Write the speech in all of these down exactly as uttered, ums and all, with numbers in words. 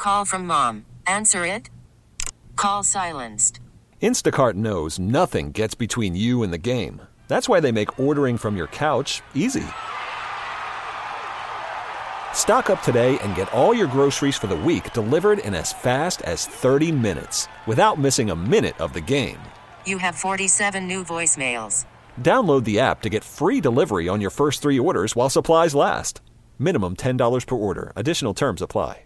call from mom. Answer it. Call silenced. Instacart knows nothing gets between you and the game. That's why they make ordering from your couch easy. Stock up today and get all your groceries for the week delivered in as fast as thirty minutes without missing a minute of the game. You have forty-seven new voicemails. Download the app to get free delivery on your first three orders while supplies last. Minimum ten dollars per order. Additional terms apply.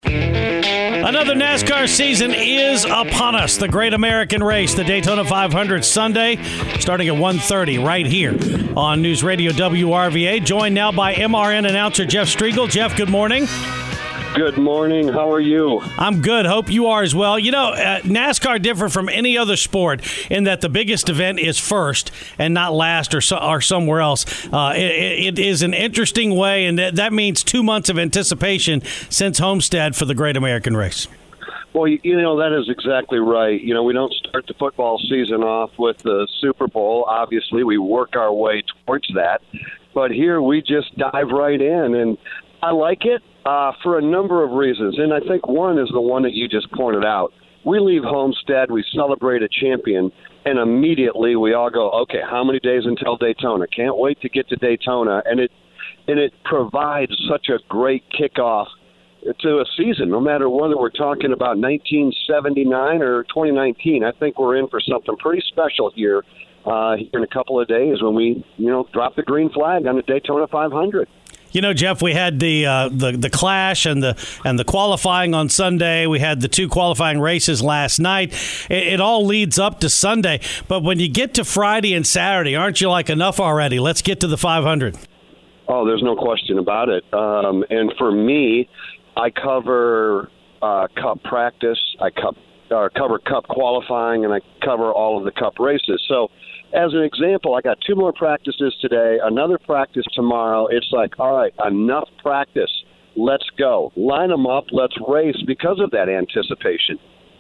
Another NASCAR season is upon us. The Great American Race, the Daytona five hundred Sunday, starting at one thirty right here on News Radio W R V A. Joined now by M R N announcer Jeff Striegel. Jeff, good morning. Good morning. How are you? I'm good. Hope you are as well. You know, uh, NASCAR different from any other sport in that the biggest event is first and not last or, so, or somewhere else. Uh, it, it is an interesting way, and that, that means two months of anticipation since Homestead for the Great American Race. Well, you know, that is exactly right. You know, we don't start the football season off with the Super Bowl. Obviously, we work our way towards that. But here we just dive right in, and I like it. Uh, for a number of reasons, and I think one is the one that you just pointed out. We leave Homestead, we celebrate a champion, and immediately we all go, okay, how many days until Daytona? Can't wait to get to Daytona, and it and it provides such a great kickoff to a season, no matter whether we're talking about nineteen seventy-nine or twenty nineteen. I think we're in for something pretty special here, uh, here in a couple of days when we, you know, drop the green flag on the Daytona five hundred. You know, Jeff, we had the uh, the the clash and the and the qualifying on Sunday. We had the two qualifying races last night. It, it all leads up to Sunday. But when you get to Friday and Saturday, aren't you like, enough already? Let's get to the five hundred. Oh, there's no question about it. Um, and for me, I cover uh, Cup practice, I cup, uh, cover Cup qualifying, and I cover all of the Cup races. So, as an example, I got two more practices today, another practice tomorrow. It's like, all right, enough practice. Let's go. Line them up. Let's race because of that anticipation.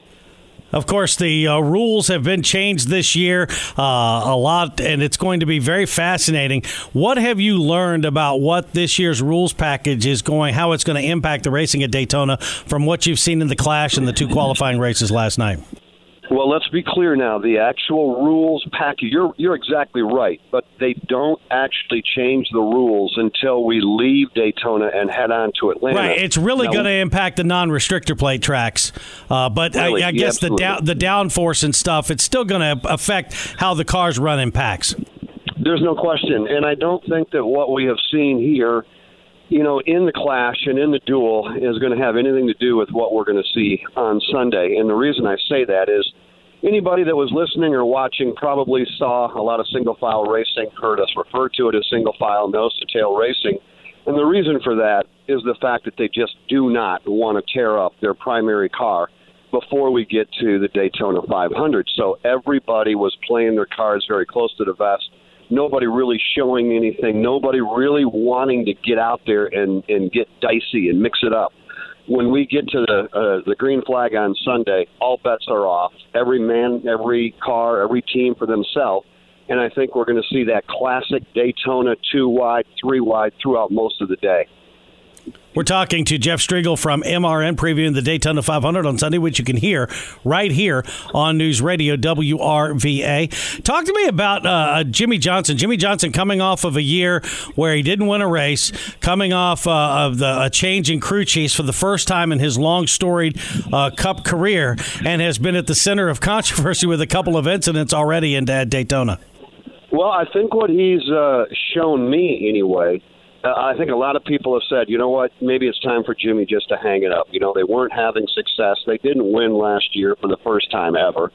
Of course, the uh, rules have been changed this year uh, a lot, and it's going to be very fascinating. What have you learned about what this year's rules package is going, how it's going to impact the racing at Daytona from what you've seen in the clash and the two qualifying races last night? Well, let's be clear now. The actual rules package, you're, you're exactly right, but they don't actually change the rules until we leave Daytona and head on to Atlanta. Right. It's really going to impact the non-restrictor plate tracks. Uh, but really? I, I guess yeah, the, down, the downforce and stuff, it's still going to affect how the cars run in packs. There's no question. And I don't think that what we have seen here, you know, in the clash and in the duel is going to have anything to do with what we're going to see on Sunday. And the reason I say that is anybody that was listening or watching probably saw a lot of single-file racing, heard us refer to it as single-file, nose-to-tail racing. And the reason for that is the fact that they just do not want to tear up their primary car before we get to the Daytona five hundred. So everybody was playing their cards very close to the vest. Nobody really showing anything. Nobody really wanting to get out there and, and get dicey and mix it up. When we get to the uh, the green flag on Sunday, all bets are off. Every man, every car, every team for themselves. And I think we're going to see that classic Daytona two wide, three wide throughout most of the day. We're talking to Jeff Striegel from M R N previewing the Daytona five hundred on Sunday, which you can hear right here on News Radio W R V A. Talk to me about uh, Jimmie Johnson. Jimmie Johnson coming off of a year where he didn't win a race, coming off uh, of the, a change in crew chiefs for the first time in his long storied uh, Cup career, and has been at the center of controversy with a couple of incidents already in uh, Daytona. Well, I think what he's uh, shown me anyway, Uh, I think a lot of people have said, you know what, maybe it's time for Jimmie just to hang it up. You know, they weren't having success. They didn't win last year for the first time ever.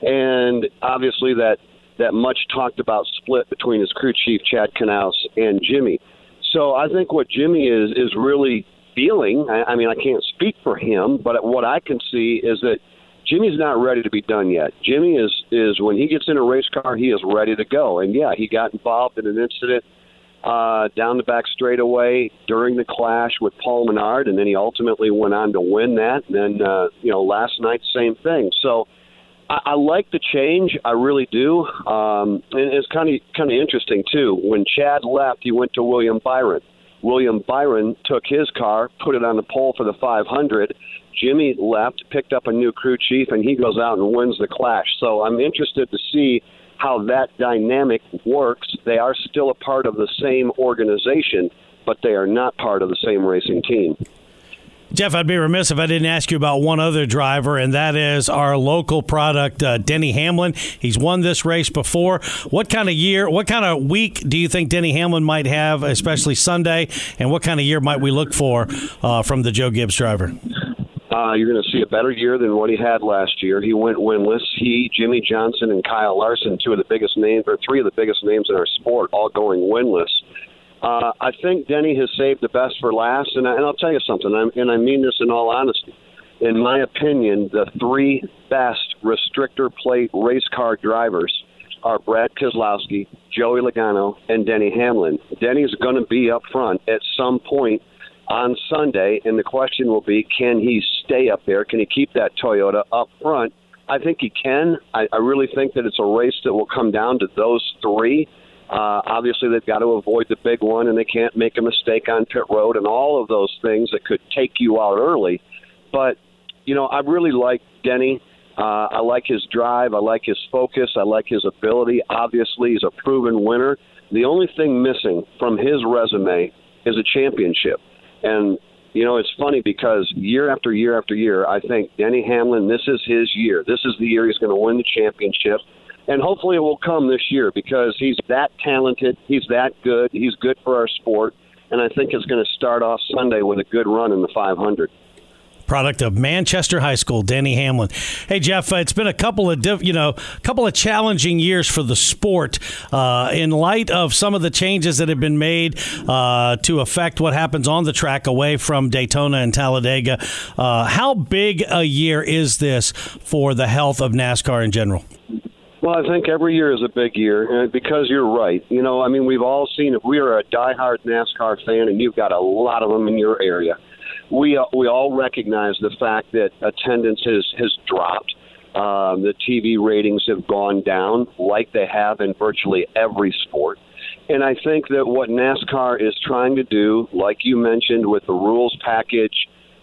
And obviously that, that much talked about split between his crew chief, Chad Knaus, and Jimmie. So I think what Jimmie is, is really feeling, I, I mean, I can't speak for him, but what I can see is that Jimmie's not ready to be done yet. Jimmie is, is when he gets in a race car, he is ready to go. And, yeah, he got involved in an incident Uh, down the back straightaway during the clash with Paul Menard, and then he ultimately went on to win that. And then, uh, you know, last night, same thing. So I, I like the change. I really do. Um, and it's kind of kind of interesting, too. When Chad left, he went to William Byron. William Byron took his car, put it on the pole for the five hundred. Jimmy left, picked up a new crew chief, and he goes out and wins the Clash. So I'm interested to see how that dynamic works. They are still a part of the same organization, but they are not part of the same racing team. Jeff, I'd be remiss if I didn't ask you about one other driver, and that is our local product, uh, Denny Hamlin. He's won this race before. What kind of year, what kind of week do you think Denny Hamlin might have, especially Sunday, and what kind of year might we look for uh, from the Joe Gibbs driver? Uh, you're going to see a better year than what he had last year. He went winless. He, Jimmy Johnson, and Kyle Larson, two of the biggest names, or three of the biggest names in our sport, all going winless. Uh, I think Denny has saved the best for last, and, I, and I'll tell you something, I'm, and I mean this in all honesty. In my opinion, the three best restrictor plate race car drivers are Brad Keselowski, Joey Logano, and Denny Hamlin. Denny's going to be up front at some point on Sunday, and the question will be, can he stay up there? Can he keep that Toyota up front? I think he can. I, I really think that it's a race that will come down to those three. Uh, obviously, they've got to avoid the big one, and they can't make a mistake on pit road and all of those things that could take you out early. But, you know, I really like Denny. Uh, I like his drive. I like his focus. I like his ability. Obviously, he's a proven winner. The only thing missing from his resume is a championship. And, you know, it's funny because year after year after year, I think Denny Hamlin, this is his year. This is the year he's going to win the championship. And hopefully it will come this year because he's that talented, he's that good, he's good for our sport, and I think it's going to start off Sunday with a good run in the five hundred. Product of Manchester High School, Denny Hamlin. Hey, Jeff, it's been a couple of diff, you know, couple of challenging years for the sport. Uh, in light of some of the changes that have been made uh, to affect what happens on the track away from Daytona and Talladega, uh, how big a year is this for the health of NASCAR in general? Well, I think every year is a big year, and because you're right. You know, I mean, we've all seen, if we are a diehard NASCAR fan, and you've got a lot of them in your area, we uh, we all recognize the fact that attendance has, has dropped. Um, the T V ratings have gone down like they have in virtually every sport. And I think that what NASCAR is trying to do, like you mentioned with the rules package,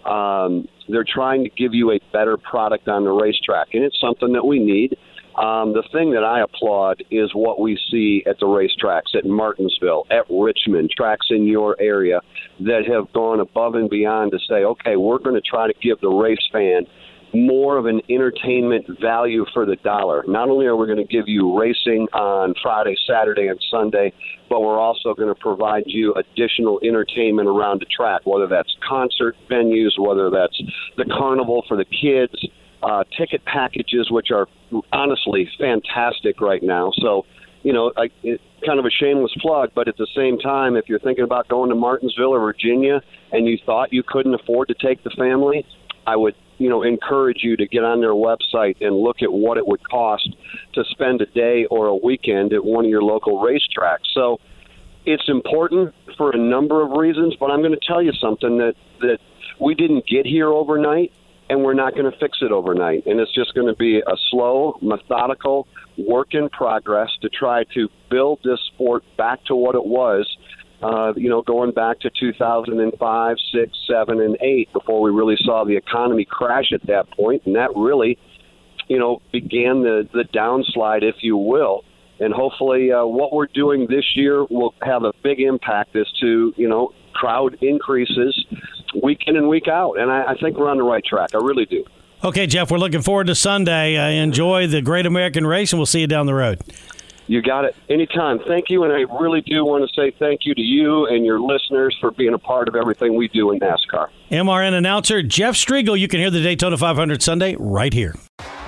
um, they're trying to give you a better product on the racetrack, and it's something that we need. Um, the thing that I applaud is what we see at the racetracks, at Martinsville, at Richmond, tracks in your area that have gone above and beyond to say, okay, we're going to try to give the race fan more of an entertainment value for the dollar. Not only are we going to give you racing on Friday, Saturday, and Sunday, but we're also going to provide you additional entertainment around the track, whether that's concert venues, whether that's the carnival for the kids, Uh, ticket packages, which are honestly fantastic right now. So, you know, I, it, kind of a shameless plug, but at the same time, if you're thinking about going to Martinsville or Virginia and you thought you couldn't afford to take the family, I would, you know, encourage you to get on their website and look at what it would cost to spend a day or a weekend at one of your local racetracks. So it's important for a number of reasons, but I'm going to tell you something that, that we didn't get here overnight. And we're not going to fix it overnight. And it's just going to be a slow, methodical work in progress to try to build this sport back to what it was, uh, you know, going back to two thousand five, six, seven, and eight before we really saw the economy crash at that point. And that really, you know, began the, the downslide, if you will. And hopefully uh, what we're doing this year will have a big impact as to, you know, crowd increases week in and week out. And I, I think we're on the right track. I really do. Okay, Jeff, we're looking forward to Sunday. Uh, enjoy the Great American Race, and we'll see you down the road. You got it. Anytime. Thank you, and I really do want to say thank you to you and your listeners for being a part of everything we do in NASCAR. M R N announcer Jeff Striegel. You can hear the Daytona five hundred Sunday right here.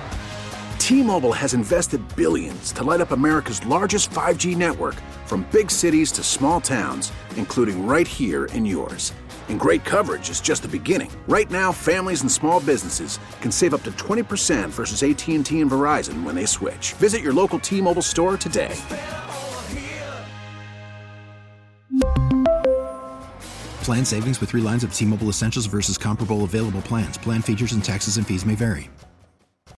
T-Mobile has invested billions to light up America's largest five G network, from big cities to small towns, including right here in yours. And great coverage is just the beginning. Right now, families and small businesses can save up to twenty percent versus A T and T and Verizon when they switch. Visit your local T-Mobile store today. Plan savings with three lines of T-Mobile Essentials versus comparable available plans. Plan features and taxes and fees may vary.